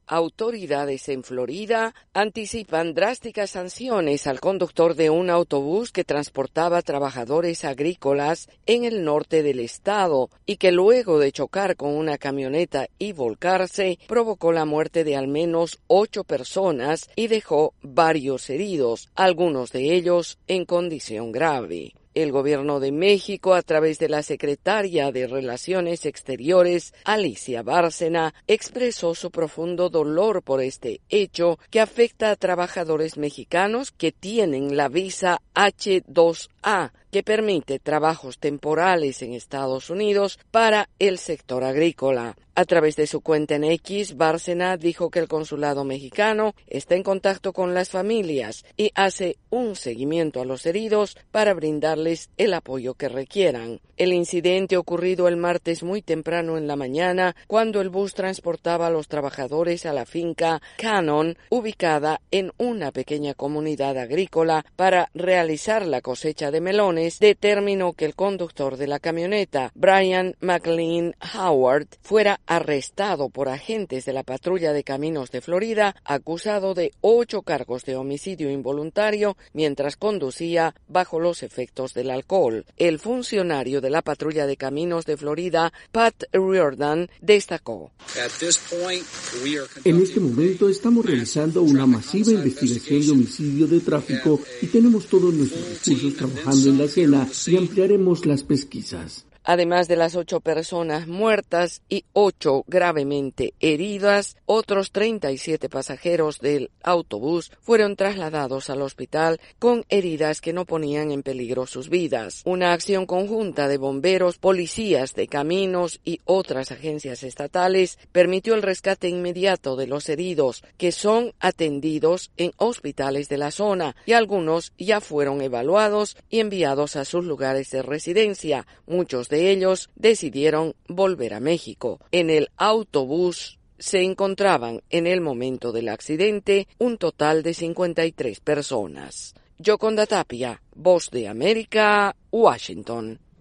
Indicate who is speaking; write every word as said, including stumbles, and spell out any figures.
Speaker 1: Autoridades en Florida anticipan drásticas sanciones al conductor de un autobús que transportaba trabajadores agrícolas en el norte del estado y que luego de chocar con una camioneta y volcarse provocó la muerte de al menos ocho personas y dejó varios heridos, algunos de ellos en condición grave. El gobierno de México, a través de la secretaria de Relaciones Exteriores, Alicia Bárcena, expresó su profundo dolor por este hecho que afecta a trabajadores mexicanos que tienen la visa H dos A, que permite trabajos temporales en Estados Unidos para el sector agrícola. A través de su cuenta en X, Bárcena dijo que el consulado mexicano está en contacto con las familias y hace un seguimiento a los heridos para brindarles el apoyo que requieran. El incidente ocurrido el martes muy temprano en la mañana, cuando el bus transportaba a los trabajadores a la finca Cannon, ubicada en una pequeña comunidad agrícola, para realizar la cosecha de melones, determinó que el conductor de la camioneta, Brian McLean Howard, fuera arrestado por agentes de la Patrulla de Caminos de Florida, acusado de ocho cargos de homicidio involuntario mientras conducía bajo los efectos del alcohol. El funcionario de la Patrulla de Caminos de Florida, Pat Riordan, destacó:
Speaker 2: En este momento estamos realizando una masiva investigación de homicidio de tráfico y tenemos todos nuestros recursos trabajando en la escena y ampliaremos las pesquisas.
Speaker 1: Además de las ocho personas muertas y ocho gravemente heridas, otros treinta y siete pasajeros del autobús fueron trasladados al hospital con heridas que no ponían en peligro sus vidas. Una acción conjunta de bomberos, policías de caminos y otras agencias estatales permitió el rescate inmediato de los heridos, que son atendidos en hospitales de la zona, y algunos ya fueron evaluados y enviados a sus lugares de residencia. Muchos de ellos decidieron volver a México. En el autobús se encontraban en el momento del accidente un total de cincuenta y tres personas. Yoconda Tapia, Voz de América, Washington.